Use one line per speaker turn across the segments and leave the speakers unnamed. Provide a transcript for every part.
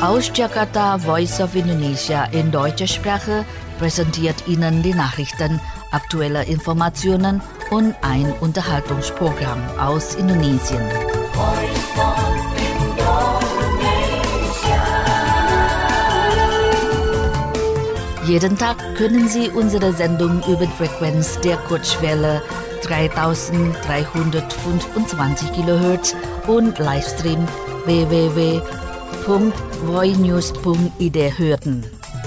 Aus Jakarta, Voice of Indonesia in deutscher Sprache präsentiert Ihnen die Nachrichten, aktuelle Informationen und ein Unterhaltungsprogramm aus Indonesien. Jeden Tag können Sie unsere Sendung über die Frequenz der Kurzwelle 3325 kHz und Livestream www.voinews.id hören.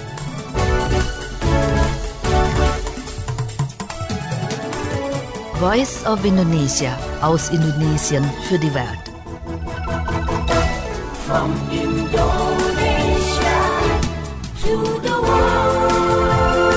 Voice of Indonesia aus Indonesien für die Welt.
From Indonesia to the world.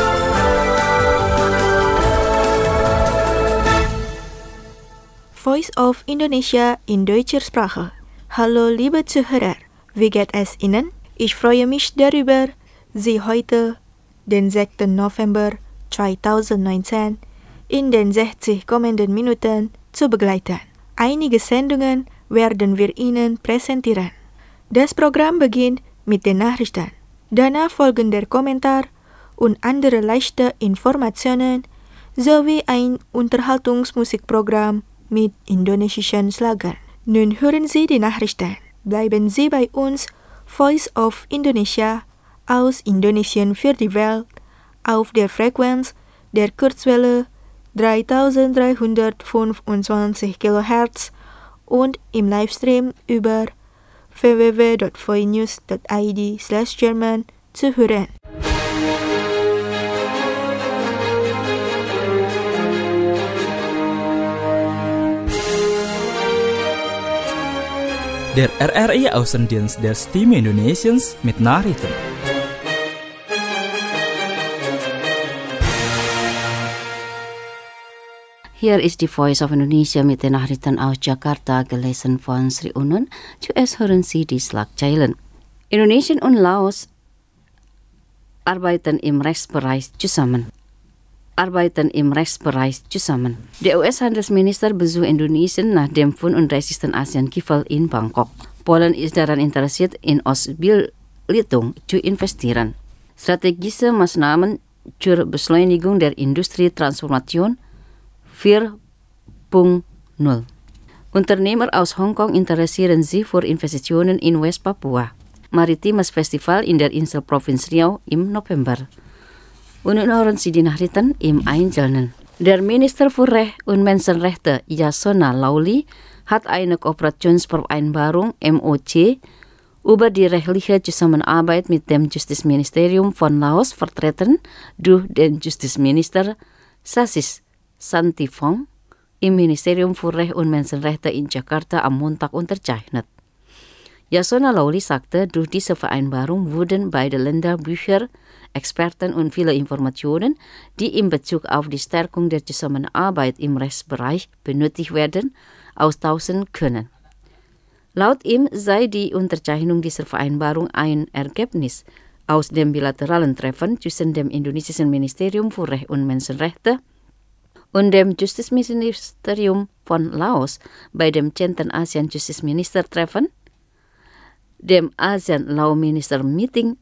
Voice of Indonesia in deutscher Sprache. Hallo liebe Zuhörer, wie geht es Ihnen? Ich freue mich darüber, Sie heute, den 6. November 2019, in den 60 kommenden Minuten zu begleiten. Einige Sendungen werden wir Ihnen präsentieren. Das Programm beginnt mit den Nachrichten. Danach folgen der Kommentar und andere leichte Informationen sowie ein Unterhaltungsmusikprogramm mit indonesischen Schlagern. Nun hören Sie die Nachrichten. Bleiben Sie bei uns, Voice of Indonesia aus Indonesien für die Welt, auf der Frequenz der Kurzwelle 3325 kHz und im Livestream über www.voinews.id/German zu hören.
Der RRI Außendienst der Stimme Indonesiens mit Nachrichten.
Hier ist die Voice of Indonesia mit den Nachrichten aus Jakarta, gelesen von Sri Unun. Zuerst hören Sie die Schlagzeilen. Indonesien und Laos arbeiten im Rechtsbereich zusammen. Der US-Handelsminister besucht Indonesien nach dem 35. ASEAN-Gipfel in Bangkok. Polen ist daran interessiert, in Ostbelitung zu investieren. Strategische Maßnahmen zur Beschleunigung der Industrietransformation 4.0. Unternehmer aus Hongkong interessieren sich für Investitionen in West-Papua. Maritimes Festival in der Inselprovinz Riau im November. Und nun hören Sie die Nachrichten im Einzelnen. Der Minister für Recht und Menschenrechte Yasona Lawli hat eine Kooperationsvereinbarung MOC über die rechtliche Zusammenarbeit mit dem Justizministerium von Laos vertreten durch den Justizminister Sasis Santifong im Ministerium für Recht und Menschenrechte in Jakarta am Montag unterzeichnet. Yasona Lawli sagte, durch diese Vereinbarung wurden beide Länder Bücher, Experten und viele Informationen, die in Bezug auf die Stärkung der Zusammenarbeit im Rechtsbereich benötigt werden, austauschen können. Laut ihm sei die Unterzeichnung dieser Vereinbarung ein Ergebnis aus dem bilateralen Treffen zwischen dem indonesischen Ministerium für Recht und Menschenrechte und dem Justizministerium von Laos bei dem 10. ASEAN-Justizministertreffen, dem ASEAN-Law-Minister-Meeting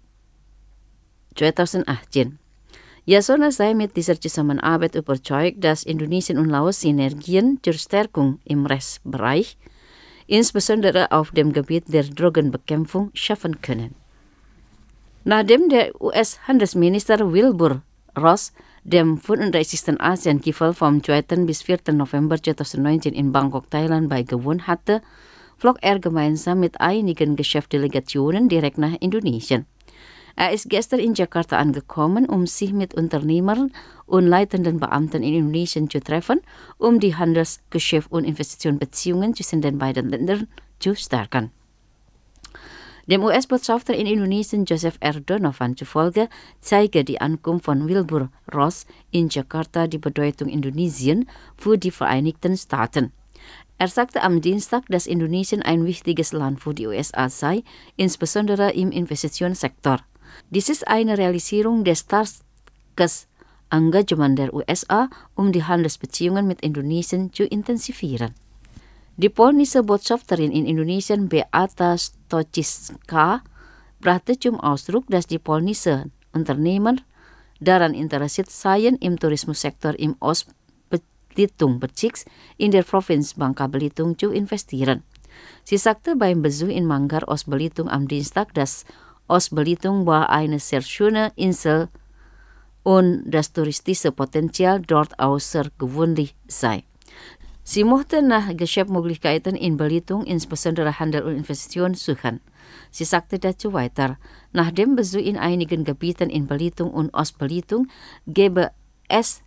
2018. Yasona sei mit dieser Zusammenarbeit überzeugt, dass Indonesien und Laos Synergien zur Stärkung im Rechtsbereich, insbesondere auf dem Gebiet der Drogenbekämpfung, schaffen können. Nachdem der US-Handelsminister Wilbur Ross dem 35. ASEAN-Gipfel vom 2. bis 4. November 2019 in Bangkok, Thailand beigewohnt hatte, flog er gemeinsam mit einigen Geschäftsdelegationen direkt nach Indonesien. Er ist gestern in Jakarta angekommen, um sich mit Unternehmern und leitenden Beamten in Indonesien zu treffen, um die Handels-, Geschäfts- und Investitionsbeziehungen zwischen den beiden Ländern zu stärken. Dem US-Botschafter in Indonesien Joseph R. Donovan zufolge zeige die Ankunft von Wilbur Ross in Jakarta die Bedeutung Indonesien für die Vereinigten Staaten. Er sagte am Dienstag, dass Indonesien ein wichtiges Land für die USA sei, insbesondere im Investitionssektor. Dies ist eine Realisierung des starken Engagements der USA, um die Handelsbeziehungen mit Indonesien zu intensivieren. Die polnische Botschafterin in Indonesien Beata Stoczycka brachte zum Ausdruck, dass die polnische Unternehmer daran interessiert seien, im Tourismussektor im Ostbelitung-Bezirk in der Provinz Bangka Belitung zu investieren. Sie sagte beim Besuch in Manggar, Ostbelitung am Dienstag, dass Ostbelitung war eine sehr schöne Insel und das touristische Potenzial dort außergewöhnlich sei. Sie mochte nach Geschäftsmöglichkeiten in Belitung, insbesondere Handel und Investitionen, suchen. Sie sagte dazu weiter, nach dem Besuch in einigen Gebieten in Belitung und Ostbelitung gäbe es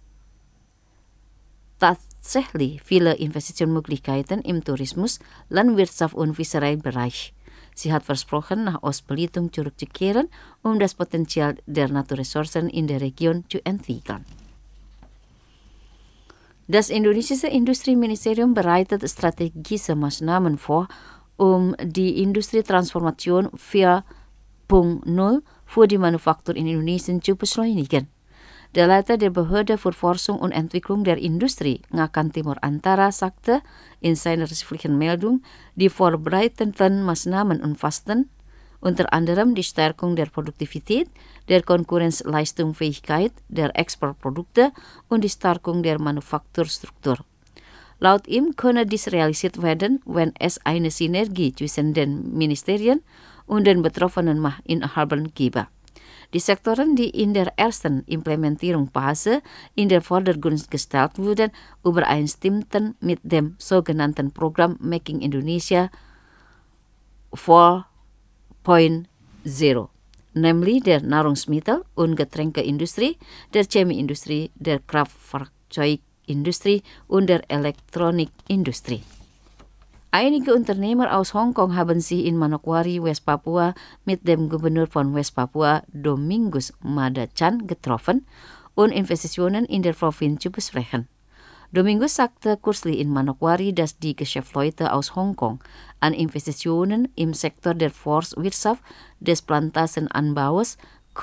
tatsächlich viele Investitionsmöglichkeiten im Tourismus, Landwirtschaft und Fischereibereich. Sie hat versprochen, nach Ostbelitung zurückzukehren, um das Potenzial der Naturressourcen in der Region zu entwickeln. Das indonesische Industrieministerium bereitet strategische Maßnahmen vor, um die Industrietransformation 4.0 für die Manufaktur in Indonesien zu beschleunigen. Der Leiter der Behörde für Forschung und Entwicklung der Industrie, Ngakan Timur Antara, sagte in seiner schriftlichen Meldung, die vorbereitenden Maßnahmen umfassten unter anderem die Stärkung der Produktivität, der Konkurrenzleistungsfähigkeit der Exportprodukte und die Stärkung der Manufakturstruktur. Laut ihm könne dies realisiert werden, wenn es eine Synergie zwischen den Ministerien und den betroffenen Machtinhabern gäbe. Die Sektoren, die in der ersten Implementierungsphase in den Vordergrund gestellt wurden, übereinstimmten mit dem sogenannten Programm Making Indonesia 4.0, nämlich der Nahrungsmittel- und Getränkeindustrie, der Chemieindustrie, der Kraftfahrzeugindustrie und der Elektronikindustrie. Einige Unternehmer aus Hongkong haben sich in Manokwari, West Papua, mit dem Gouverneur von West Papua, Domingus Madachan, getroffen und Investitionen in der Provinz zu besprechen. Domingus sagte kürzlich in Manokwari, dass die Geschäftsleute aus Hongkong an Investitionen im Sektor der Forstwirtschaft, des Plantagenanbaus,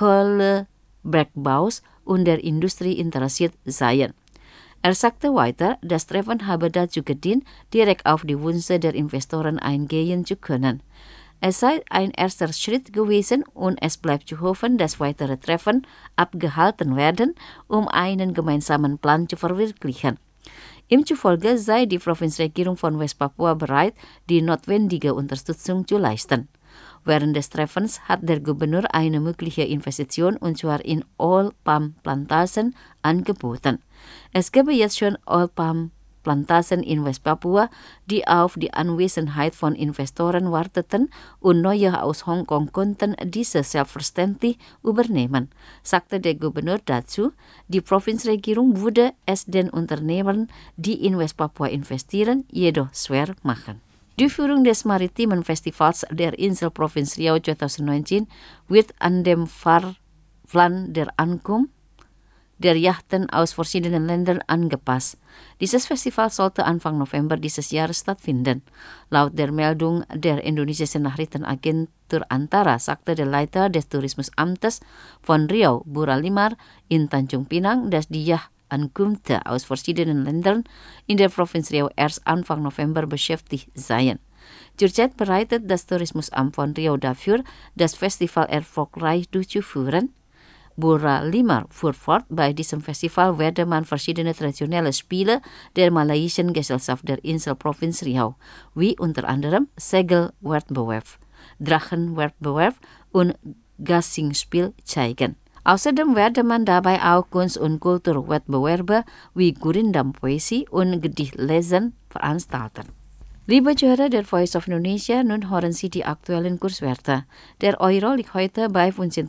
Kohlebergbaus und der Industrie interessiert seien. Er sagte weiter, das Treffen habe dazu gedient, direkt auf die Wünsche der Investoren eingehen zu können. Es sei ein erster Schritt gewesen und es bleibt zu hoffen, dass weitere Treffen abgehalten werden, um einen gemeinsamen Plan zu verwirklichen. Ihm zufolge sei die Provinzregierung von West Papua bereit, die notwendige Unterstützung zu leisten. Während des Treffens hat der Gouverneur eine mögliche Investition, und zwar in Oil Palm Plantagen, angeboten. Es gäbe jetzt schon Oil Palm Plantagen in West Papua, die auf die Anwesenheit von Investoren warteten, und neue aus Hongkong konnten diese selbstverständlich übernehmen, sagte der Gouverneur dazu. Die Provinzregierung würde es den Unternehmern, die in West Papua investieren, jedoch schwer machen. Die Führung des maritimen Festivals der Inselprovinz Riau 2019 wird an dem Fahrplan der Ankunft der Yachten aus verschiedenen Ländern angepasst. Dieses Festival sollte Anfang November dieses Jahres stattfinden. Laut der Meldung der indonesischen Nachrichtenagentur Antara sagte der Leiter des Tourismusamtes von Riau, Buralimar, in Tanjung Pinang, dass die Yachtankünfte aus verschiedenen Ländern in der Provinz Riau erst Anfang November beschäftigt seien. Zurzeit bereitet das Tourismusamt von Riau dafür, das Festival erfolgreich durchzuführen. Buralimar fuhr fort, bei diesem Festival werde man verschiedene traditionelle Spiele der malaysischen Gesellschaft der Inselprovinz Riau, wie unter anderem Segelwettbewerb, Drachenwettbewerb und Gasingspiel zeigen. Außerdem werde man dabei auch Kunst- und Kulturwettbewerbe wie Gurindam Poesie und Gedichtlesen veranstalten. Liebe Zuhörer der Voice of Indonesia, nun hören Sie die aktuellen Kurswerte. Der Euro liegt heute bei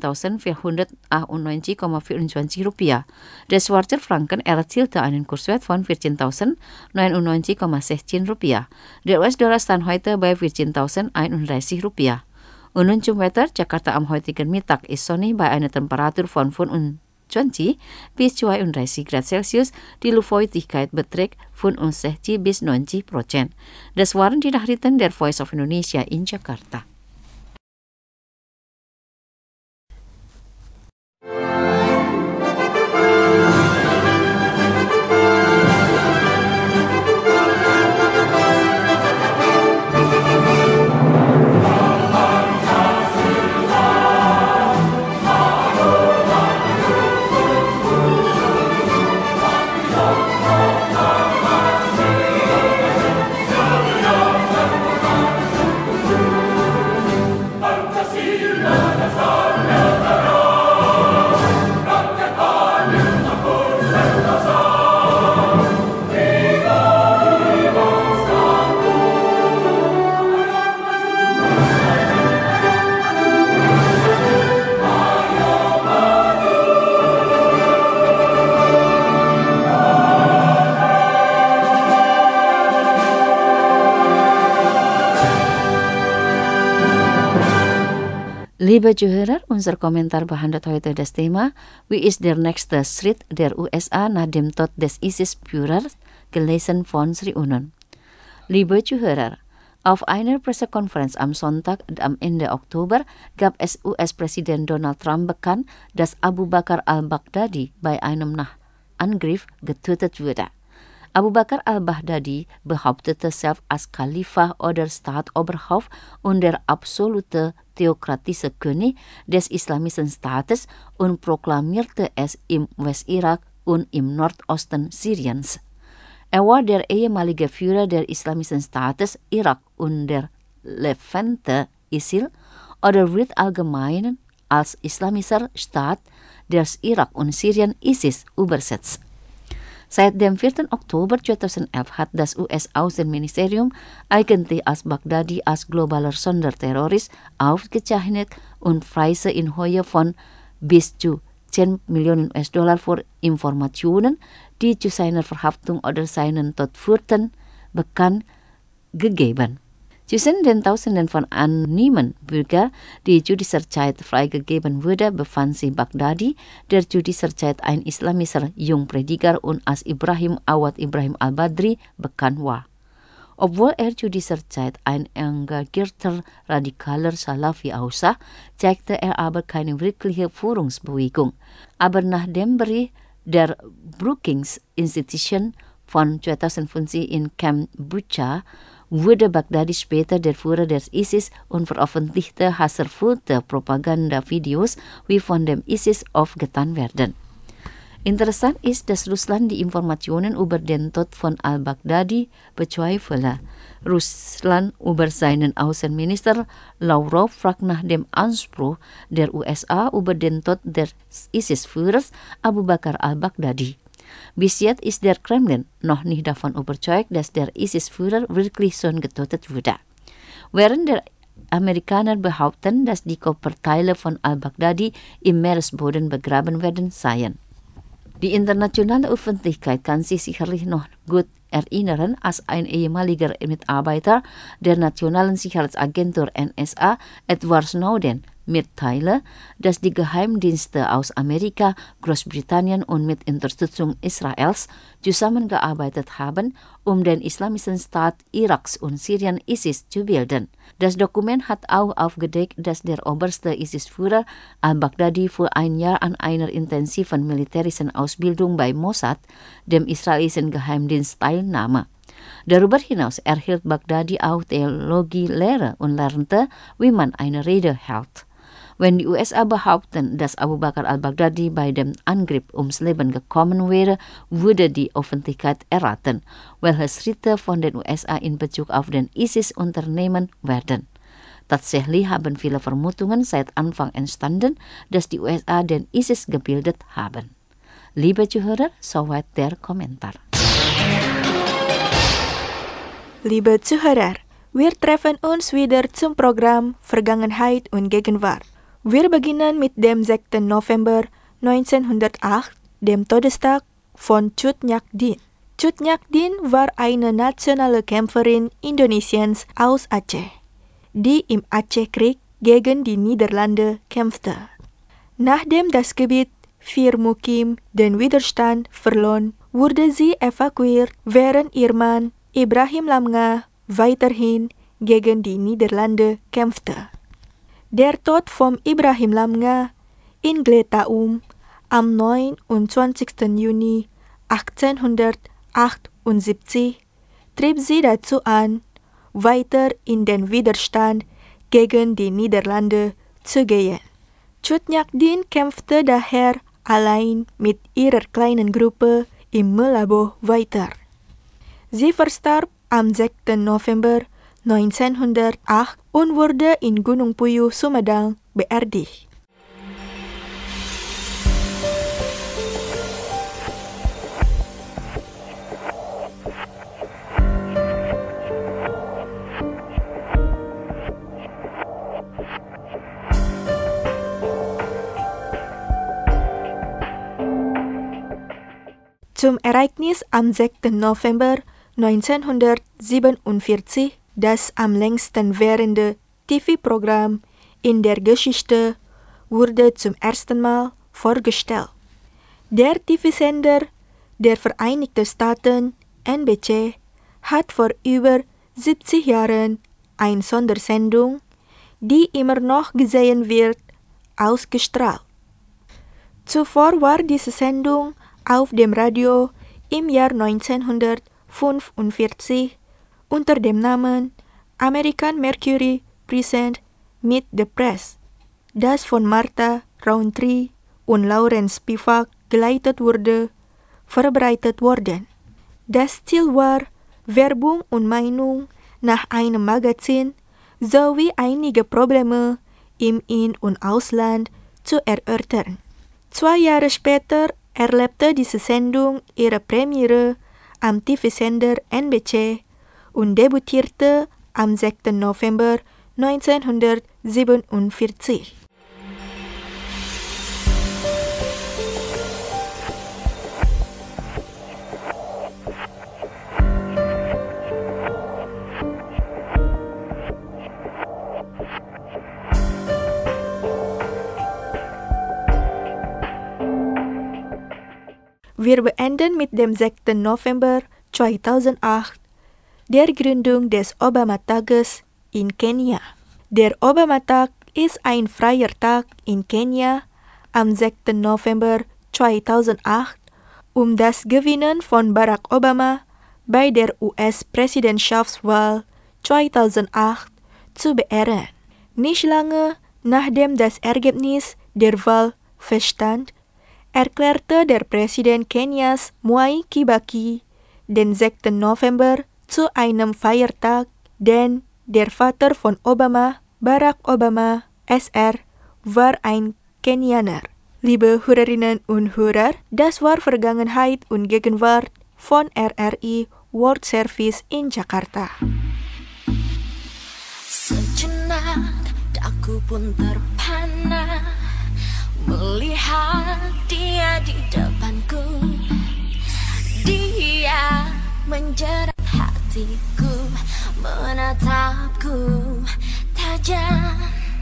15.498,24 Rupiah. Der Schweizer Franken erzielte einen Kurswert von 14.099,16 Rupiah. Der US-Dollar stand heute bei 14.031 Rupiah. Und nun zum Wetter. Jakarta am heutigen Mittag ist sonnig bei einer Temperatur von 25 bis 32 Grad Celsius. Die Luftfeuchtigkeit beträgt 65 bis 90%. Das waren die Nachrichten der Voice of Indonesia in Jakarta. Liebe Zuhörer, unser Kommentar behandelt heute das Thema Wie ist der nächste Schritt der USA nach dem Tod des ISIS-Führers, gelesen von Sri Unon. Liebe Zuhörer, auf einer Pressekonferenz am Sonntag am Ende Oktober gab es US-Präsident Donald Trump bekannt, dass Abu Bakr al-Baghdadi bei einem Angriff getötet wurde. Abu Bakr al-Baghdadi behauptete selbst als Khalifah oder Staatoberhaupt und der absolute theokratische König des islamischen Staates und proklamierte es im Westirak und im Nordosten Syriens. Er war der ehemalige Führer der islamischen Staates Irak und der Levante ISIL oder wird allgemein als Islamischer Staat des Irak und Syrien ISIS übersetzt. Seit dem 4. Oktober 2011 hat das US-Außenministerium eigentlich als Baghdadi als globaler Sonderterrorist aufgezeichnet und Preise in Höhe von bis zu 10 Millionen US-Dollar für Informationen, die zu seiner Verhaftung oder seinen Tod führten, bekannt gegeben. Zwischen den Tausenden von anonymen Bürgern, die zu dieser Zeit freigegeben wurde, befand sich Baghdadi, der zu dieser Zeit ein islamischer Jungprediger und als Ibrahim Awad Ibrahim al-Badri bekannt war. Obwohl er zu dieser Zeit ein engagierter radikaler Salafi aussah, zeigte er aber keine wirkliche Führungsbewegung. Aber nach dem Bericht der Brookings Institution von 2015 in Camp Bucha wurde Baghdadi später der Führer des ISIS und veröffentlichte hasserfüllte Propagandavideos, wie von dem ISIS aufgetan werden. Interessant ist, dass Russland die Informationen über den Tod von al-Baghdadi bezweifele. Russland über seinen Außenminister Lavrov fragt nach dem Anspruch der USA über den Tod des ISIS-Führers Abu Bakr al-Baghdadi. Bis jetzt ist der Kremlin noch nicht davon überzeugt, dass der ISIS-Führer wirklich schon getötet wurde. Während der Amerikaner behaupten, dass die Körperteile von al-Baghdadi im Meeresboden begraben werden seien. Die internationale Öffentlichkeit kann sich sicherlich noch gut erinnern, als ein ehemaliger Mitarbeiter der Nationalen Sicherheitsagentur NSA, Edward Snowden, mitteilte, dass die Geheimdienste aus Amerika, Großbritannien und mit Unterstützung Israels zusammengearbeitet haben, um den Islamischen Staat Iraks und Syrien ISIS zu bilden. Das Dokument hat auch aufgedeckt, dass der oberste ISIS-Führer al-Baghdadi für ein Jahr an einer intensiven militärischen Ausbildung bei Mossad, dem israelischen Geheimdienst, teilnahm. Darüber hinaus erhielt Baghdadi auch Theologielehre und lernte, wie man eine Rede hält. Wenn die USA behaupten, dass Abu Bakr al-Baghdadi bei dem Angriff ums Leben gekommen wäre, würde die Öffentlichkeit erraten, welche Schritte von den USA in Bezug auf den ISIS unternehmen werden. Tatsächlich haben viele Vermutungen seit Anfang entstanden, dass die USA den ISIS gebildet haben. Liebe Zuhörer, soweit der Kommentar.
Liebe Zuhörer, wir treffen uns wieder zum Programm Vergangenheit und Gegenwart. Wir beginnen mit dem 6. November 1908, dem Todestag von Tut Nyak Dien. Tut Nyak Dien war eine nationale Kämpferin Indonesiens aus Aceh, die im Aceh-Krieg gegen die Niederlande kämpfte. Nachdem das Gebiet Vir Mukim den Widerstand verlor, wurde sie evakuiert, während ihr Mann Ibrahim Lamga weiterhin gegen die Niederlande kämpfte. Der Tod von Ibrahim Lamga in Gletaum am 29. Juni 1878 trieb sie dazu an, weiter in den Widerstand gegen die Niederlande zu gehen. Tut Nyak Dien kämpfte daher allein mit ihrer kleinen Gruppe im Meulaboh weiter. Sie verstarb am 6. November 1908 und wurde in Gunung Puyuh, Sumedang, beerdigt. Zum Ereignis am 6. November 1947, das am längsten währende TV-Programm in der Geschichte wurde zum ersten Mal vorgestellt. Der TV-Sender der Vereinigten Staaten, NBC, hat vor über 70 Jahren eine Sondersendung, die immer noch gesehen wird, ausgestrahlt. Zuvor war diese Sendung auf dem Radio im Jahr 1945 unter dem Namen American Mercury Present Meet the Press, das von Martha Rowntree und Lawrence Spivak geleitet wurde, verbreitet worden. Das Ziel war, Werbung und Meinung nach einem Magazin sowie einige Probleme im In- und Ausland zu erörtern. 2 Jahre später erlebte diese Sendung ihre Premiere am TV-Sender NBC und debütierte am 6. November 1947. Wir beenden mit dem 6. November 2008, der Gründung des Obama-Tages in Kenia. Der Obama-Tag ist ein freier Tag in Kenia am 6. November 2008, um das Gewinnen von Barack Obama bei der US-Präsidentschaftswahl 2008 zu beehren. Nicht lange nachdem das Ergebnis der Wahl feststand, erklärte der Präsident Kenias Mwai Kibaki den 6. November zu einem Feiertag, denn der Vater von Obama, Barack Obama, SR, war ein Kenianer. Liebe Hörerinnen und Hörer, das war Vergangenheit und Gegenwart von RRI World Service in Jakarta.
Sejenak daku pun terpana melihat dia di depanku. Dia menjerat hatiku, menatapku tajam.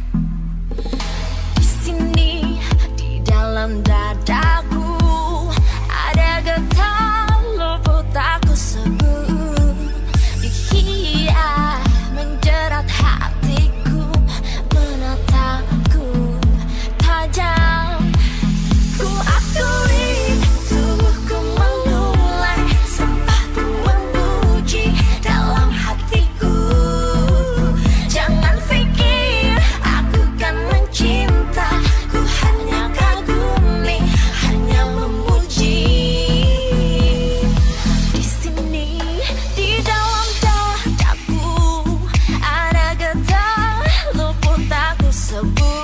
Di sini, di dalam dadaku, ada getar luput aku sebut. Dia menjerat hatiku, menatapku tajam. Ku akui tubuhku memulai sempat ku memuji dalam hatiku. Jangan pikir aku kan mencinta, ku hanya kagumi, hanya memuji. Di sini, di dalam dadaku, ada getar luput aku sebut.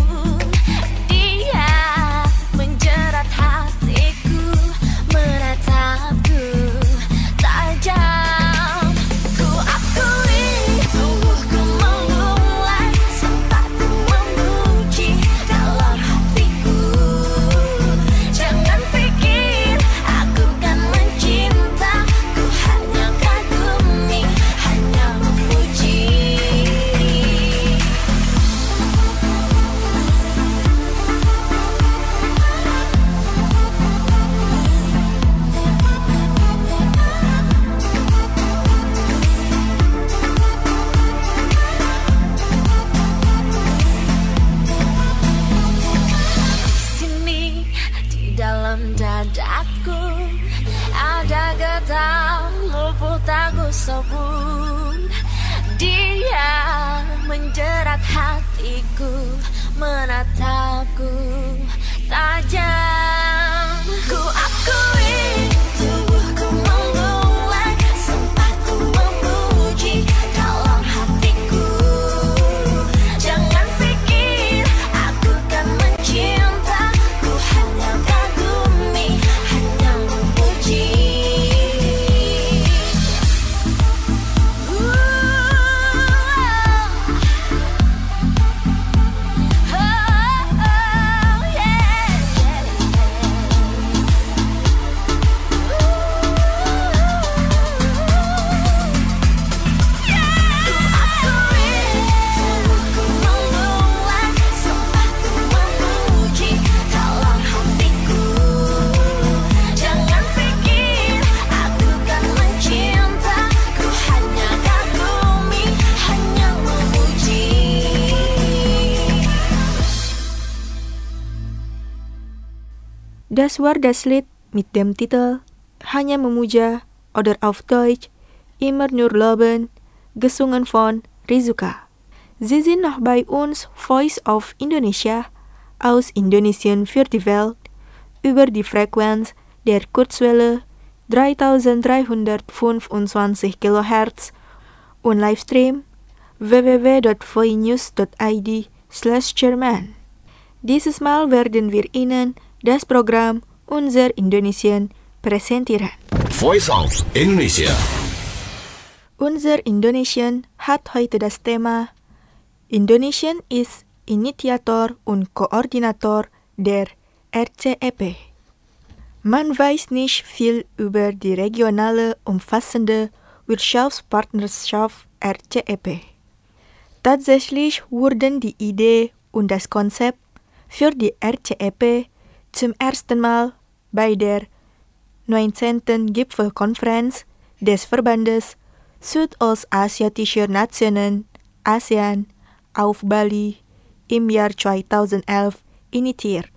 Dadaku ada getar luput aku sebut. Dia menjerat hatiku, menatapku tajam. Ku akui tubuhku memulai sempat ku memuji dalam hatiku. Jangan pikir aku kan mencinta, ku hanya kagumi, hanya memuji.
Das war das Lied mit dem Titel Hanya Memuja oder auf Deutsch Immer nur loben, gesungen von Rizuka. Sie sind noch bei uns Voice of Indonesia aus Indonesien für die Welt über die Frequenz der Kurzwelle 3325 kHz und Livestream www.voinews.id/German. Dieses Mal werden wir Ihnen das Programm Unser Indonesien präsentieren.
Voice of Indonesia.
Unser Indonesien hat heute das Thema Indonesien ist Initiator und Koordinator der RCEP. Man weiß nicht viel über die regionale umfassende Wirtschaftspartnerschaft RCEP. Tatsächlich wurden die Idee und das Konzept für die RCEP zum ersten Mal bei der 19. Gipfelkonferenz des Verbandes Südostasiatischer Nationen ASEAN auf Bali im Jahr 2011 initiiert,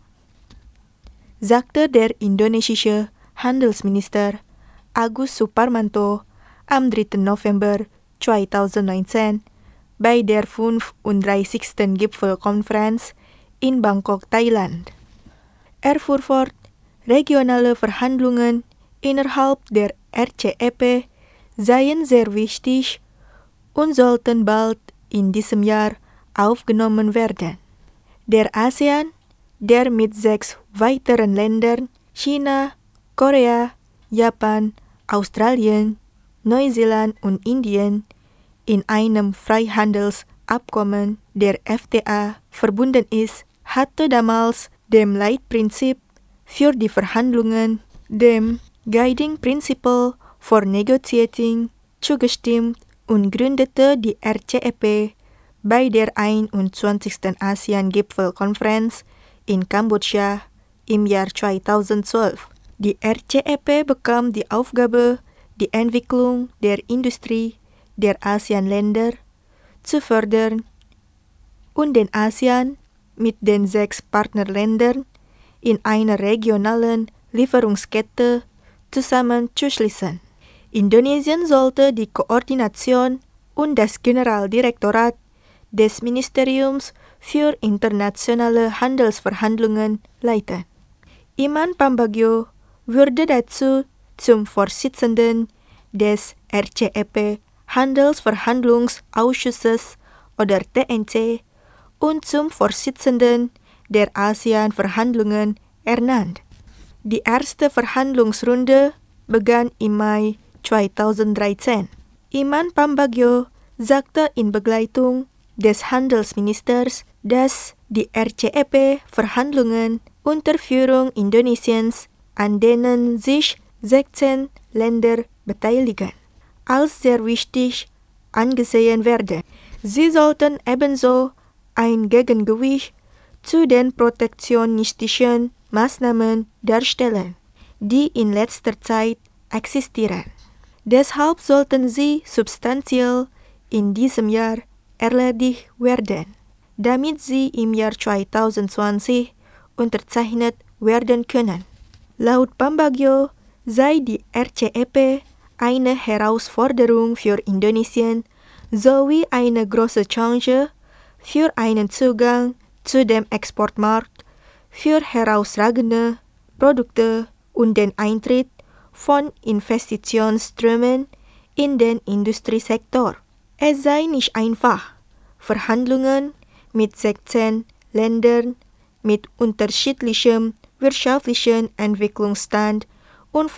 sagte der indonesische Handelsminister Agus Suparmanto am 3. November 2019 bei der 35. Gipfelkonferenz in Bangkok, Thailand. Er fuhr fort, regionale Verhandlungen innerhalb der RCEP seien sehr wichtig und sollten bald in diesem Jahr aufgenommen werden. Der ASEAN, der mit 6 weiteren Ländern China, Korea, Japan, Australien, Neuseeland und Indien in einem Freihandelsabkommen der FTA verbunden ist, hatte damals dem Leitprinzip für die Verhandlungen, dem Guiding Principle for Negotiating, zugestimmt und gründete die RCEP bei der 21. ASEAN-Gipfelkonferenz in Kambodscha im Jahr 2012. Die RCEP bekam die Aufgabe, die Entwicklung der Industrie der ASEAN-Länder zu fördern und den ASEAN mit den 6 Partnerländern in einer regionalen Lieferungskette zusammenzuschließen. Indonesien sollte die Koordination und das Generaldirektorat des Ministeriums für internationale Handelsverhandlungen leiten. Iman Pambagio wurde dazu zum Vorsitzenden des RCEP Handelsverhandlungsausschusses oder TNC und zum Vorsitzenden der ASEAN-Verhandlungen ernannt. Die erste Verhandlungsrunde begann im Mai 2013. Iman Pambagio sagte in Begleitung des Handelsministers, dass die RCEP-Verhandlungen unter Führung Indonesiens, an denen sich 16 Länder beteiligen, als sehr wichtig angesehen werden. Sie sollten ebenso ein Gegengewicht zu den protektionistischen Maßnahmen darstellen, die in letzter Zeit existieren. Deshalb sollten sie substanziell in diesem Jahr erledigt werden, damit sie im Jahr 2020 unterzeichnet werden können. Laut Pambagio sei die RCEP eine Herausforderung für Indonesien sowie eine große Chance für einen Zugang zu dem Exportmarkt für herausragende Produkte und den Eintritt von Investitionsströmen in den Industriesektor. Es sei nicht einfach, Verhandlungen mit 16 Ländern mit unterschiedlichem wirtschaftlichen Entwicklungsstand und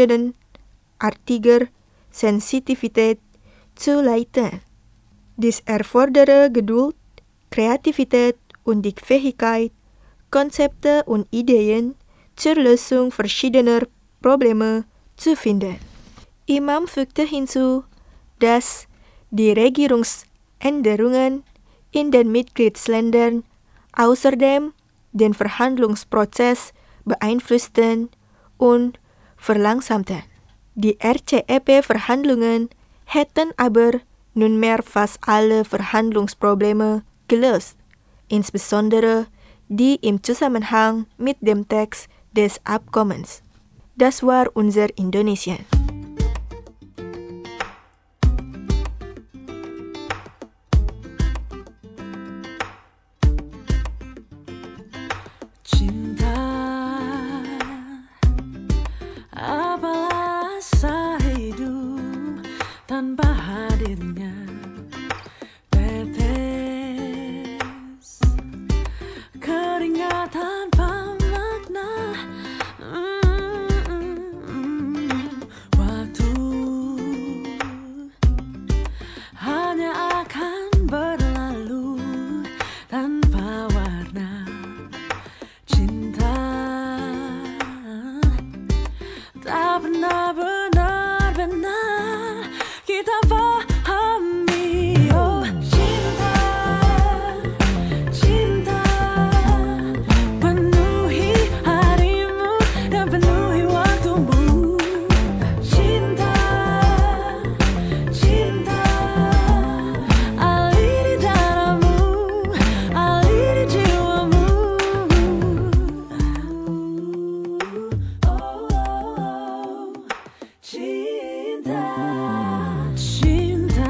verschiedenartiger Sensitivität zu leiten. Dies erfordere Geduld, Kreativität und die Fähigkeit, Konzepte und Ideen zur Lösung verschiedener Probleme zu finden. Imam fügte hinzu, dass die Regierungsänderungen in den Mitgliedsländern außerdem den Verhandlungsprozess beeinflussten und verlangsamten. Die RCEP-Verhandlungen hätten aber nunmehr fast alle Verhandlungsprobleme gelöst, insbesondere die im Zusammenhang mit dem Text des Abkommens. Das war unser Indonesian.
Cinta, apalah rasa hidup tanpa hadirnya tetes keringat tanpa makna. Waktu hanya akan berlalu tanpa warna. Cinta tak pernah benar-benar kita pahami. Oh cinta, cinta penuhi harimu dan penuhi waktumu. Cinta, cinta aliri darahmu, aliri jiwamu. Cinta, cinta,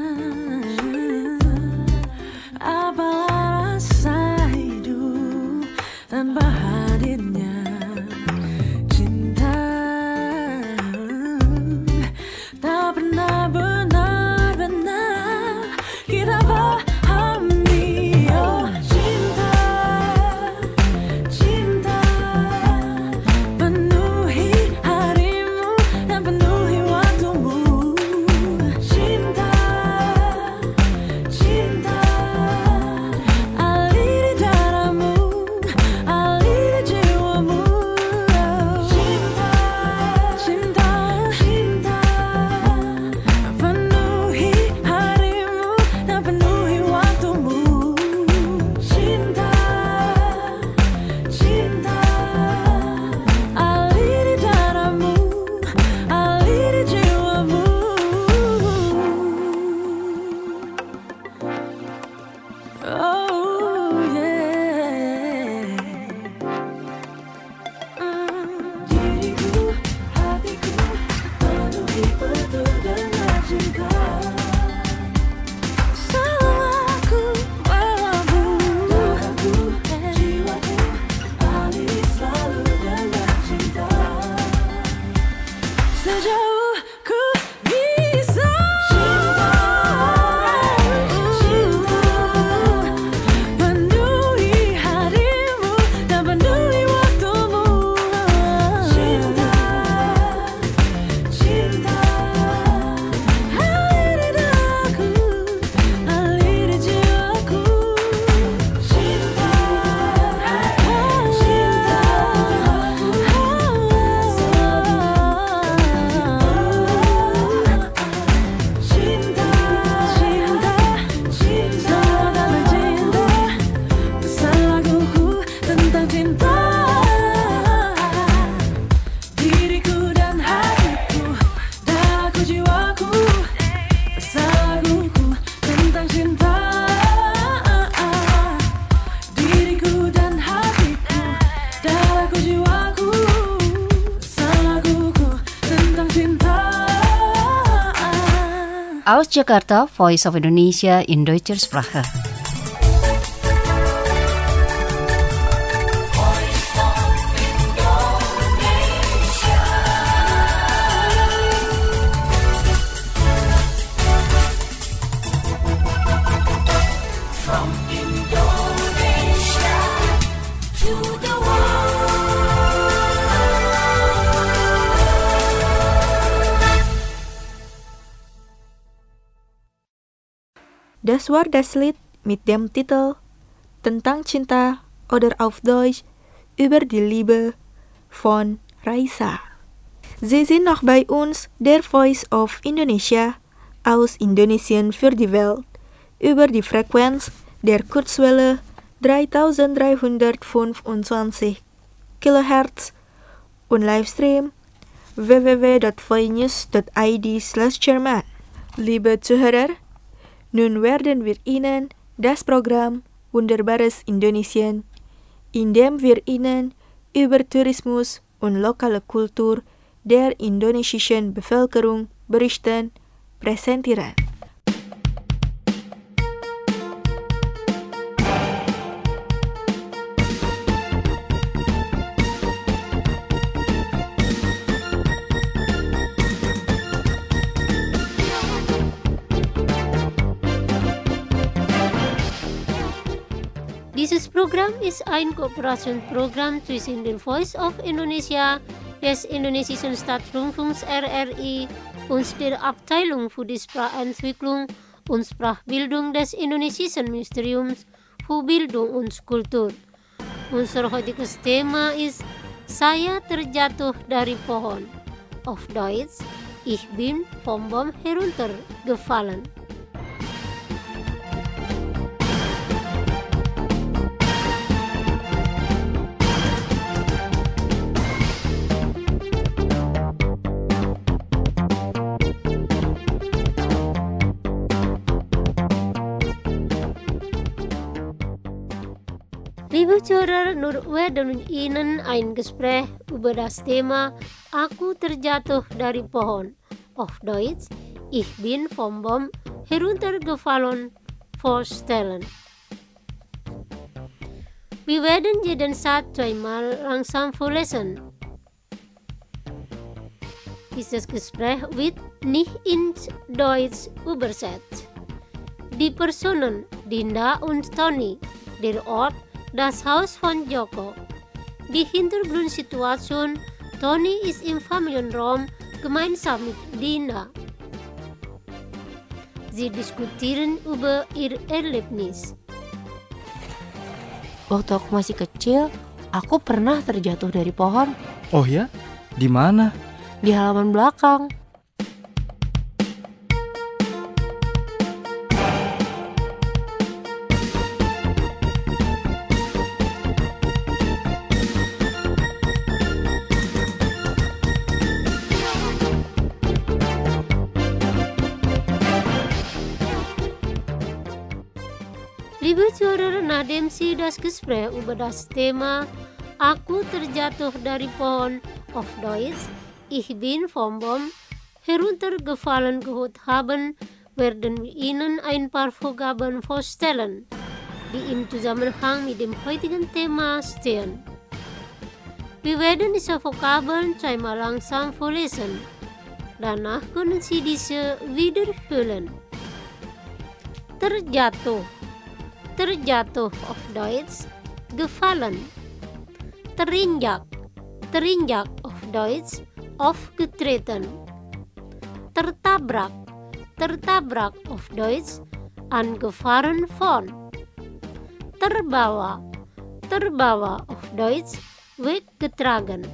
apalah rasa hidup tanpa hadirnya cinta. Tak pernah benar-benar kita pahami. Oh cinta, cinta penuhi harimu dan penuhi waktumu. Cinta, cinta aliri darahmu, aliri jiwamu. Cinta, cinta, cinta penuhi harimu dan penuhi waktumu. Cinta, cinta aliri darahmu, aliri jiwamu. Oh yeah. Diriku, hatiku penuhi betul dengan cinta. Salahku berlabuh, darahku, jiwaku aliri selalu dengan cinta. Sejauh ku bisa. Cinta, cinta penuhi harimu dan penuhi waktumu. Cinta, cinta aliri darahku, aliri jiwaku. Cinta, cinta, cinta, cinta dalam cinta. Pesan laguku tentang cinta. Diriku dan hatiku, darahku, jiwaku. Pesan laguku tentang cinta. Diriku dan hatiku, darahku, jiwaku. Pesan laguku tentang cinta.
Aus Jakarta, Voice of Indonesia in Deutscher Sprache.
Das war das Lied mit dem Titel Tentang Cinta oder auf Deutsch Über die Liebe von Raisa. Sie sind noch bei uns, der Voice of Indonesia, aus Indonesien für die Welt, über die Frequenz der Kurzwelle 3325 kHz und Livestream www.voinews.id/German. Liebe Zuhörer, nun werden wir Ihnen das Programm Wunderbares Indonesien, in dem wir Ihnen über Tourismus und lokale Kultur der indonesischen Bevölkerung berichten, präsentieren.
Dieses Programm ist ein Kooperationsprogramm zwischen der Voice of Indonesia, des indonesischen Staatsrundfunks RRI und der Abteilung für die Sprachentwicklung und Sprachbildung des indonesischen Ministeriums für Bildung und Kultur. Unser heutiges Thema ist Saya terjatuh dari pohon. Auf Deutsch, ich bin vom Baum heruntergefallen. Liebe Zuhörer, nur werden Ihnen ein Gespräch über das Thema Aku terjatuh dari pohon. Auf Deutsch, ich bin vom Baum heruntergefallen vorstellen. Wir werden jeden Satz zweimal langsam vorlesen. Dieses Gespräch wird nicht ins Deutsch übersetzt. Die Personen Dinda und Tony, der Ort das Haus von Joko. Die Hintergrundsituation: Tony ist im Familienraum gemeinsam mit Dinda. Sie diskutieren über ihr Erlebnis.
Waktu aku masih kecil, aku pernah terjatuh dari pohon
Oh ya? Di mana?
di halaman belakang.
Liebe Zuhörer, nachdem Sie das Gespräch über das Thema Aku terjatuh dari pohon, auf Deutsch, ich bin vom Baum heruntergefallen gehört haben, werden wir Ihnen ein paar Vorgaben vorstellen, die im Zusammenhang mit dem heutigen Thema stehen. Wir werden diese Vokabeln zweimal langsam vorlesen. Danach können Sie diese wiederholen. Terjatuh. Terjatuh auf Deutsch, gefallen. Terinjak. Terinjak auf Deutsch, aufgetreten. Tertabrak. Tertabrak auf Deutsch, angefahren von. Terbawa. Terbawa auf Deutsch, weggetragen.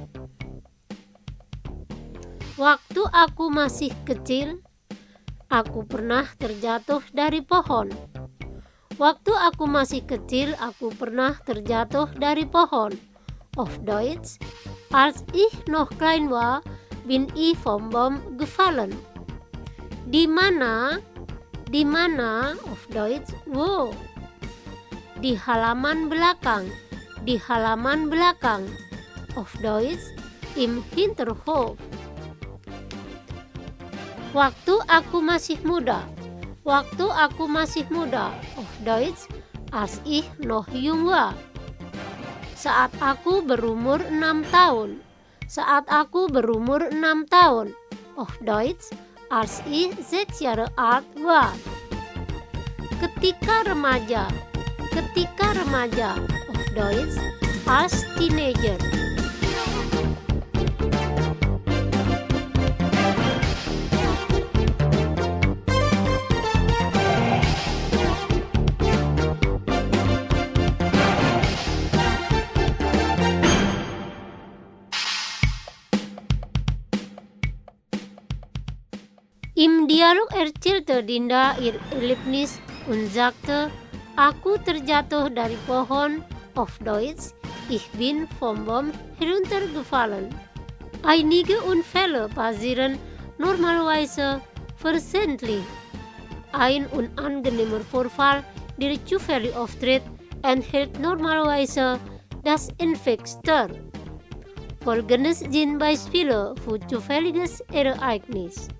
Waktu aku masih kecil, aku pernah terjatuh dari pohon. Waktu aku masih kecil, aku pernah terjatuh dari pohon. Auf Deutsch, als ich noch klein war, bin ich vom Baum gefallen. Di mana? Di mana? Auf Deutsch, wo? Di halaman belakang. Di halaman belakang. Auf Deutsch, im Hinterhof. Waktu aku masih muda. Waktu aku masih muda, auf Deutsch, als ich noch jung war. Saat aku berumur 6 tahun. Saat aku berumur 6 tahun, auf Deutsch, als ich 6 Jahre alt war. Ketika remaja. Ketika remaja, auf Deutsch, als Teenager. Im Dialog erzählte Dinda ihr Erlebnis und sagte, aku terjatuh dari pohon, auf Deutsch, ich bin vom Baum heruntergefallen. Einige Unfälle passieren normalerweise versehentlich. Ein unangenehmer Vorfall, der zufällig auftritt, enthält normalerweise das Infektor. Folgendes sind Beispiele für zufälliges Ereignis.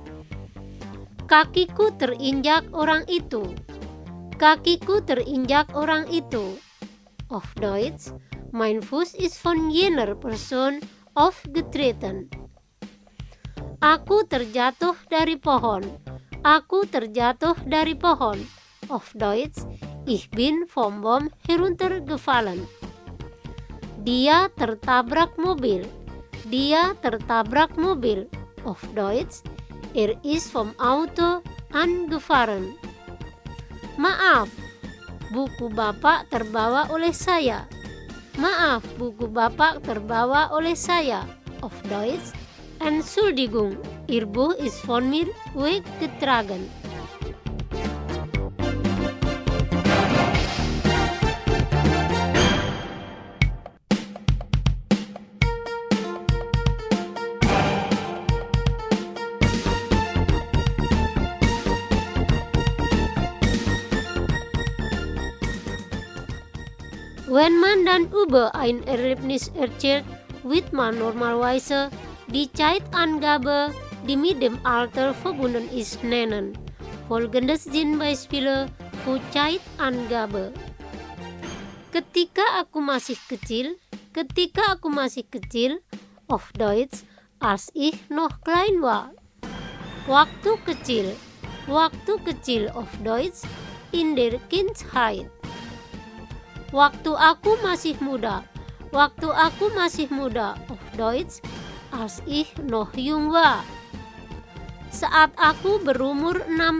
Kakiku terinjak orang itu. Kakiku terinjak orang itu. Auf Deutsch, mein Fuß ist von jener Person aufgetreten. Aku terjatuh dari pohon. Aku terjatuh dari pohon. Auf Deutsch, ich bin vom Baum heruntergefallen. Dia tertabrak mobil. Dia tertabrak mobil. Auf Deutsch, ist vom Auto angefahren. Maaf, buku Bapak terbawa oleh saya. Maaf, buku Bapak terbawa oleh saya. Auf Deutsch, Entschuldigung, Ihr Buch ist von mir weggetragen. Wenn man dann über ein Erlebnis erzählt, wird man normalerweise die Zeitangabe, die mit dem Alter verbunden ist, nennen. Folgendes sind Beispiele für Zeitangabe. Ketika aku masih kecil, auf Deutsch, als ich noch klein war. Waktu kecil, auf Deutsch, in der Kindheit. Waktu aku masih muda, auf Deutsch, als ich noch jung war. Saat aku berumur 6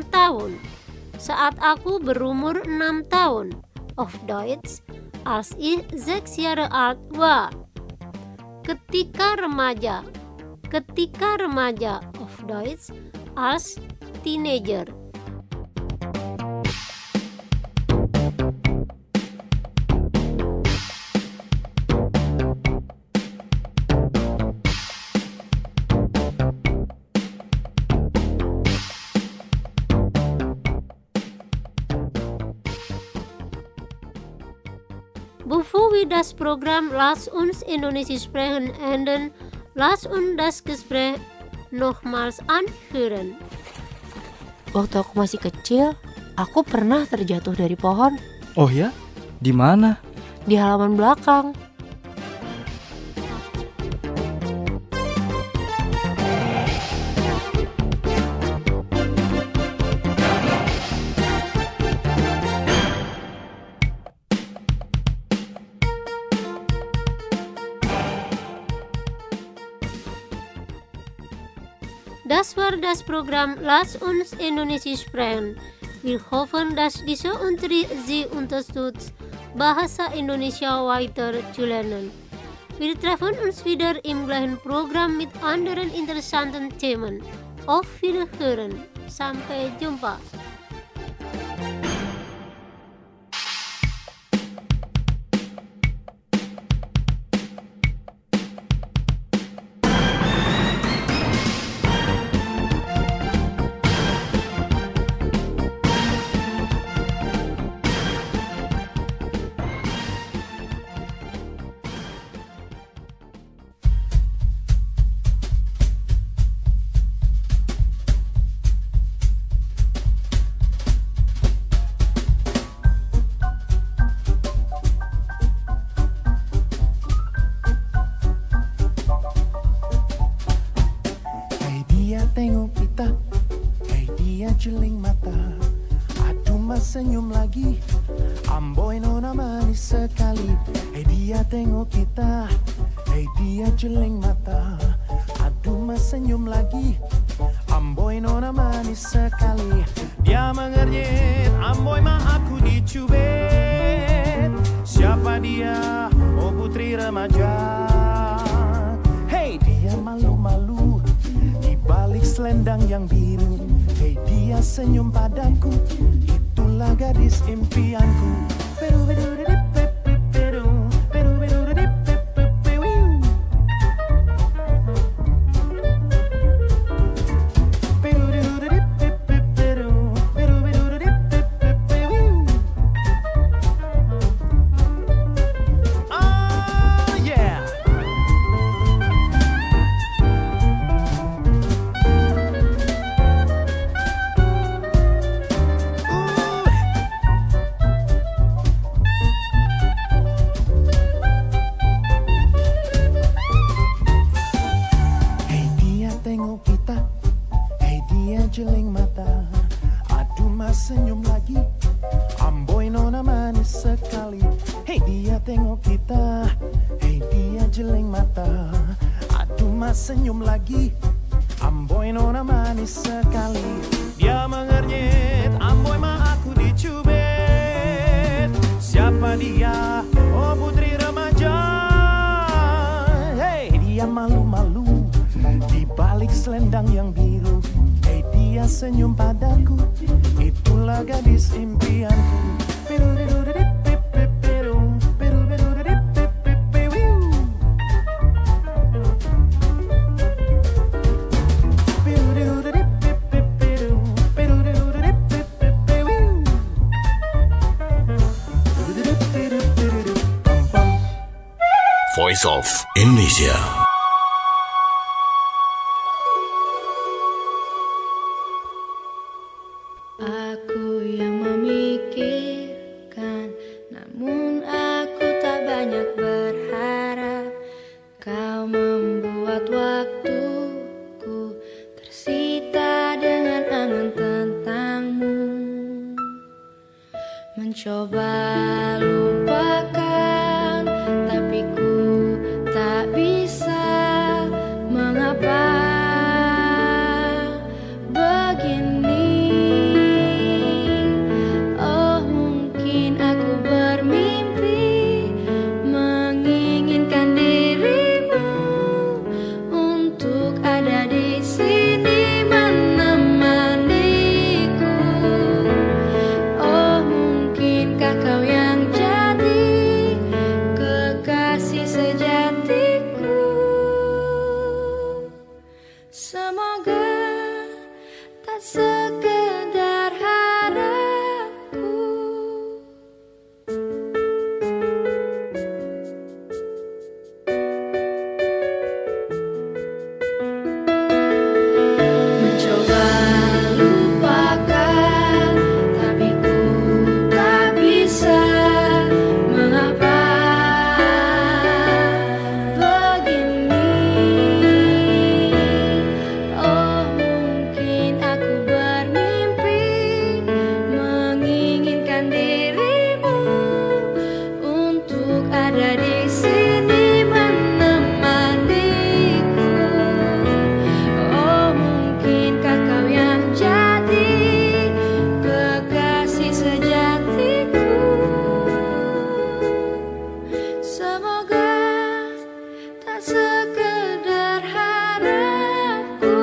tahun, auf Deutsch, als ich 6 Jahre alt war. Ketika remaja, auf Deutsch, als Teenager. Bevor wir das Programm Lass uns Indonesisch sprechen enden, lass uns das Gespräch nochmals anhören.
Waktu aku masih kecil, aku pernah terjatuh dari pohon
Oh ya? Di mana?
di halaman belakang.
Das war das Programm Lass uns Indonesisch sprechen. Wir hoffen, dass dieser Unterricht Sie unterstützt, Bahasa Indonesia weiter zu lernen. Wir treffen uns wieder im gleichen Programm mit anderen interessanten Themen. Auf Wiederhören. Sampai jumpa.
Tengok kita, dia jeling mata. Aduh mas senyum lagi, amboi nona manis sekali. Dia tengok kita, dia jeling mata. Aduh mas senyum lagi, amboi nona manis sekali. Dia mengernyit, amboi mah aku dicubit. Siapa dia? Oh putri remaja. Hey dia malu-malu balik selendang yang biru. Hey dia senyum padaku, itulah gadis impianku. senyum lagi. Amboi nona manis sekali. Hey dia tengok kita, hey dia jeling mata. Aduh mas senyum lagi. Amboi nona manis sekali. Dia mengernyit, amboi ma aku dicubit. Siapa dia? Oh putri remaja. Hey dia malu-malu di balik selendang yang biru. Hey dia senyum padaku, itulah gadis impianku.
Voice of Indonesia.
Aku yang memikirkan, namun aku tak banyak berharap. Kau membuat waktuku tersita dengan angan tentangmu. Mencoba lupakan, tapi ku tak bisa. Mengapa begini? Oh mungkin aku bermimpi menginginkan dirimu untuk ada di sini menemaniku. Oh mungkinkah kau yang jadi kekasih sejatiku? Semoga tak sekedar harapku. Mencoba lupakan, tapi ku tak bisa. Mengapa begini? Oh mungkin aku bermimpi menginginkan dirimu untuk ada di sini menemaniku. Oh mungkinkah kau yang jadi kekasih sejatiku? Semoga tak sekedar harapku.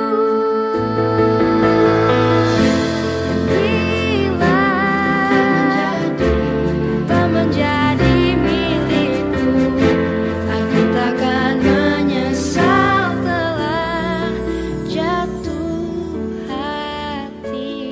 Bila tak menjadi milikku, aku takkan menyesal telah jatuh hati.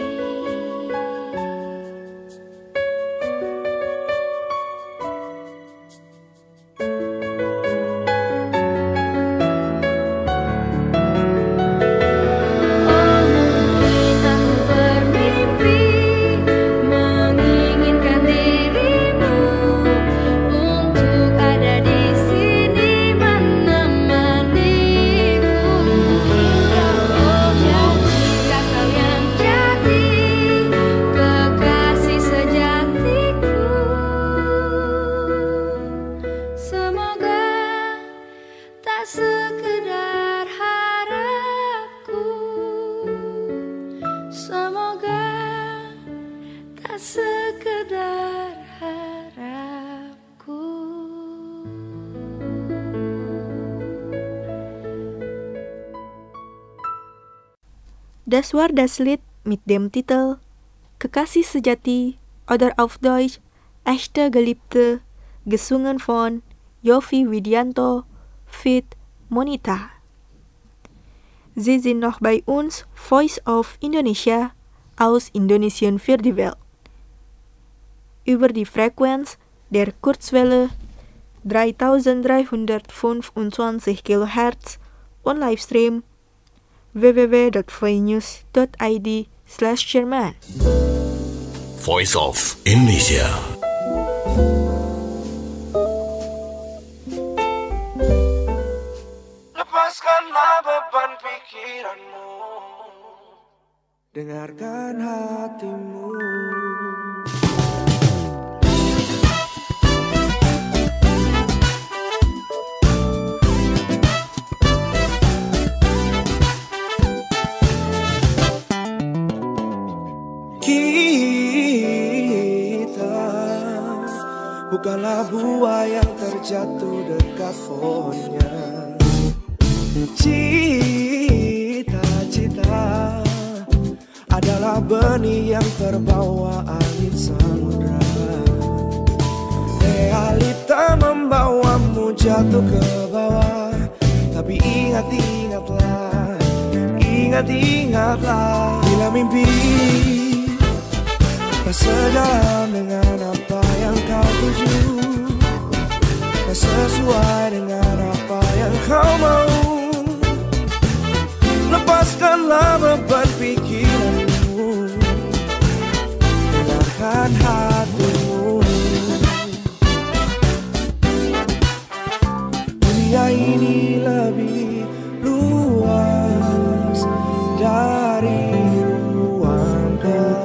Oh mungkin aku bermimpi menginginkan dirimu untuk ada di sini menemaniku. Mungkinkah kau yang jadi kekasih sejatiku? Semoga tak sekedar harapku. Semoga tak sekedar harapku.
Das war das Lied mit dem Titel Kekasih Sejati oder auf Deutsch Echte Geliebte, gesungen von Yovie Widianto feat. Monita. Sie sind noch bei uns, Voice of Indonesia, aus Indonesien für die Welt. Über die Frequenz der Kurzwelle 3325 kHz und Livestream www.voinews.id/Jerman.
Voice of Indonesia.
Lepaskanlah beban pikiranmu,
dengarkan hatimu. Bukanlah buah yang terjatuh dekat pohonnya. Cita-cita adalah benih yang terbawa angin samudra. Realita membawamu jatuh ke bawah. Tapi ingat-ingatlah, ingat-ingatlah, bila mimpi tak sejalan dengan apa yang kau tuju, tak sesuai dengan apa yang kau mau, lepaskanlah beban pikiranmu, dengarkan hatimu. Dunia ini lebih luas dari ruang kelas.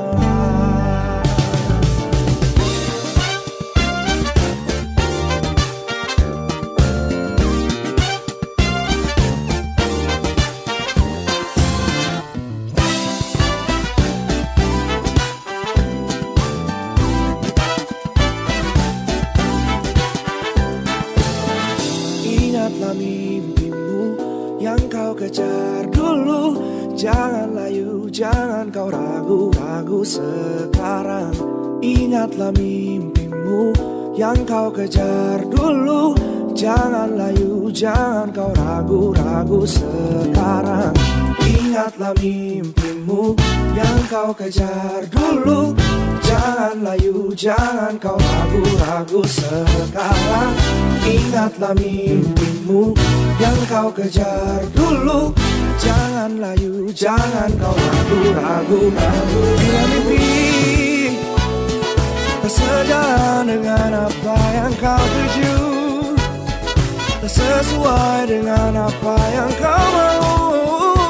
Ingatlah mimpimu yang kau kejar dulu. Jangan layu, jangan kau ragu-ragu sekarang. Ingatlah mimpimu yang kau kejar dulu. Jangan layu, jangan kau ragu-ragu sekarang. Ingatlah mimpimu yang kau kejar dulu. Jangan layu, jangan kau ragu-ragu sekarang. Ingatlah mimpimu yang kau kejar dulu. Jangan layu, jangan kau ragu-ragu. Bila mimpi tak sejalan dengan apa yang kau tuju, tak sesuai dengan apa yang kau mau,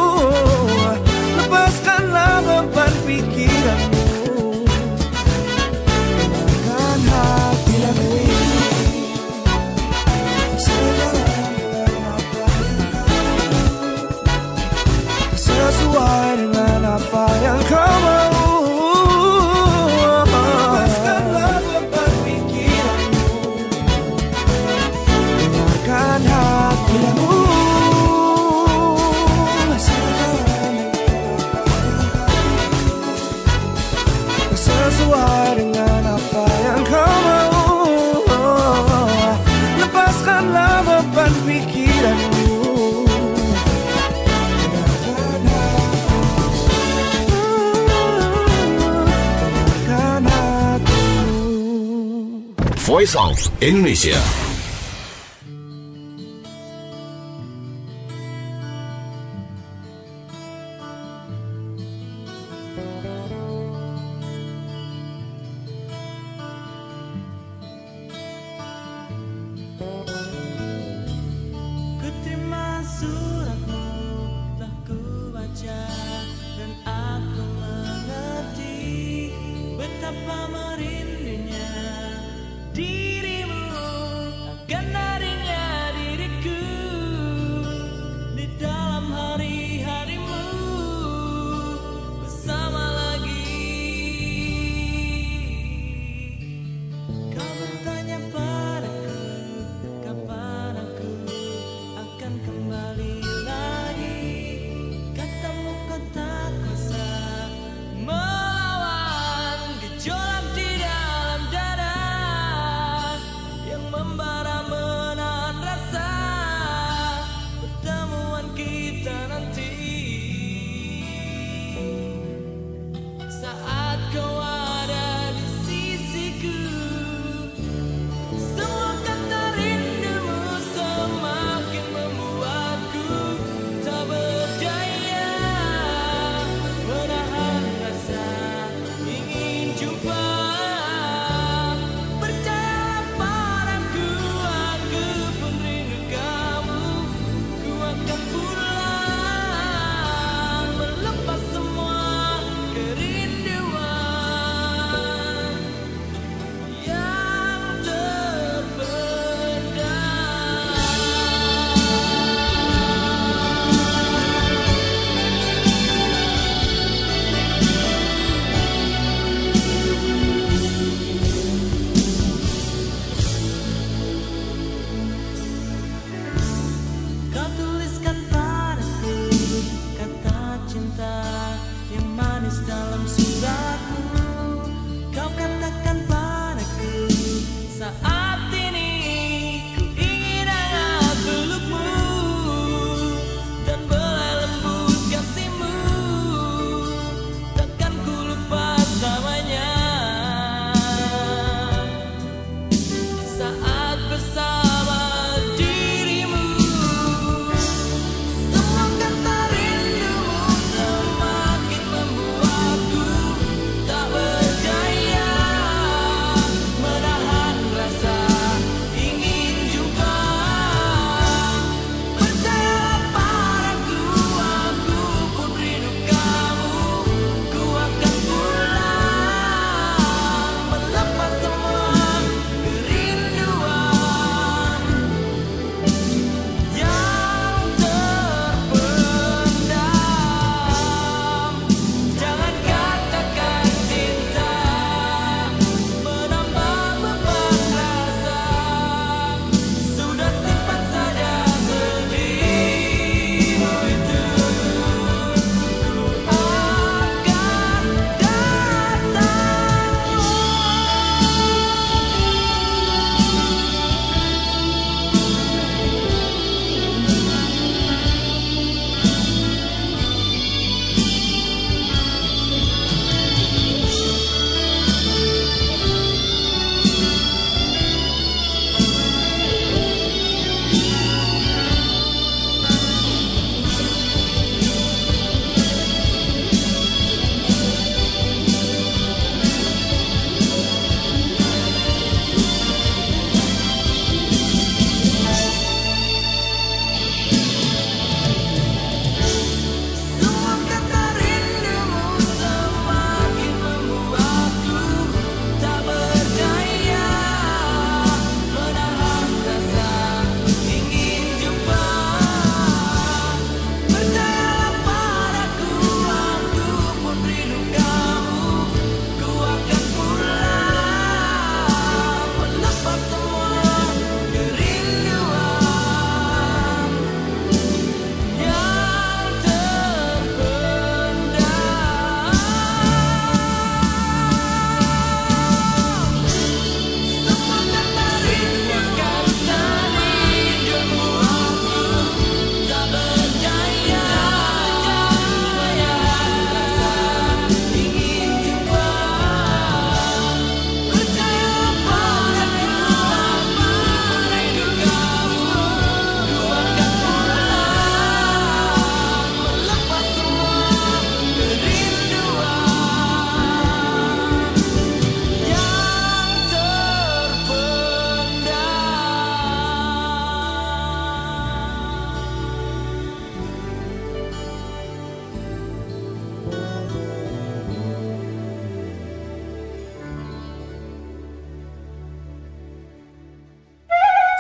lepaskanlah beban pikiranmu, dengarkan hati. Bila mimpi tak sejalan dengan apa yang kau tuju, tak sesuai dengan apa yang kau mau, lepaskanlah beban pikiranmu, dengarkan hatimu. Sesuai dengan apa yang kau mau, lepaskanlah beban pikiranmu, dengarkan hatimu.
Voice of Indonesia.
Kuterima suratmu, telah ku baca, dan aku mengerti betapa merindunya dirimu, akan harinya diriku di dalam hari-harimu bersama lagi. Kau bertanya padaku, kapan aku akan kembali lagi. Katamu kau tak kuasa melawan gejolak di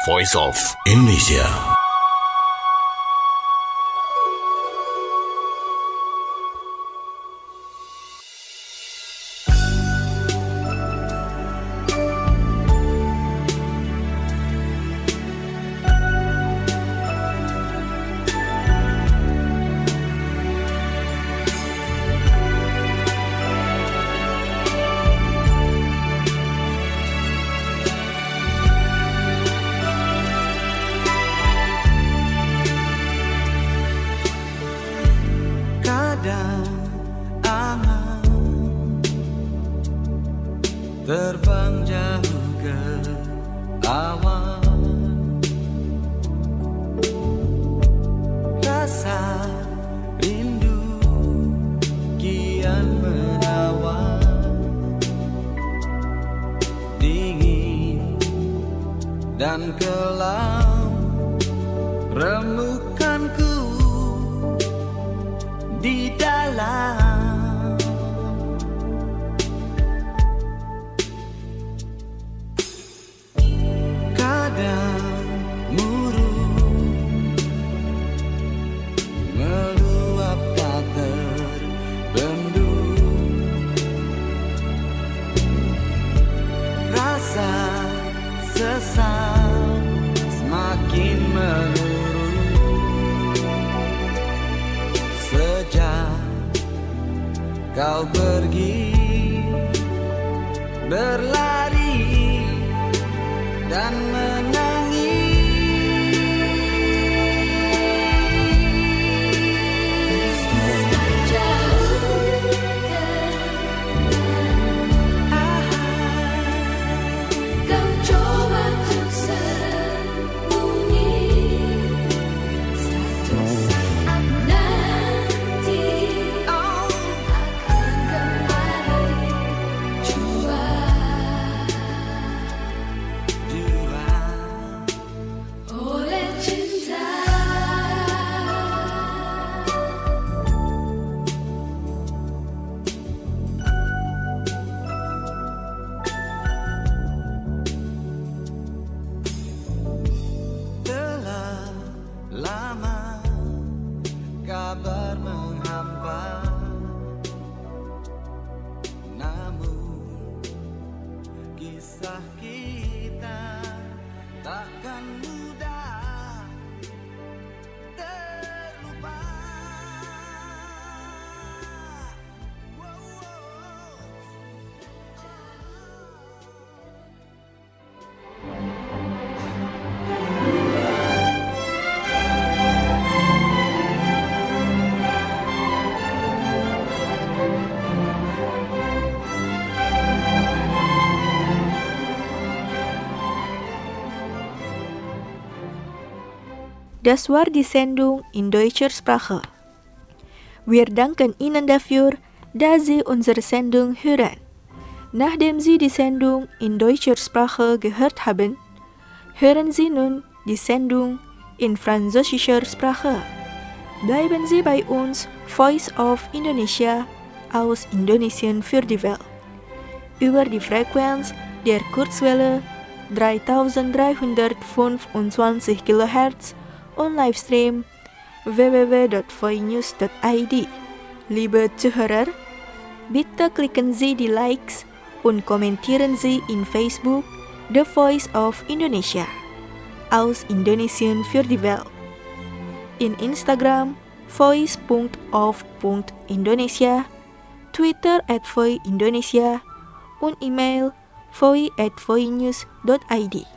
Voice of Indonesia.
Terbang jauh ke awan, rasa rindu kian menawan, dingin dan kelam remukanku di dalam. Semakin menurun sejak kau pergi, berlari dan menangis. Kabar menghampa, namun kisah kita takkan mudah terlupa.
Das war die Sendung in deutscher Sprache. Wir danken Ihnen dafür, dass Sie unsere Sendung hören. Nachdem Sie die Sendung in deutscher Sprache gehört haben, hören Sie nun die Sendung in französischer Sprache. Bleiben Sie bei uns, Voice of Indonesia aus Indonesien für die Welt. Über die Frequenz der Kurzwelle 3325 kHz und Livestream www.voinews.id. Liebe Zuhörer, bitte klicken Sie die Likes und kommentieren Sie in Facebook The Voice of Indonesia aus Indonesien für die Welt. In Instagram voice.of.indonesia, Twitter @voiindonesia und E-Mail voi@voinews.id.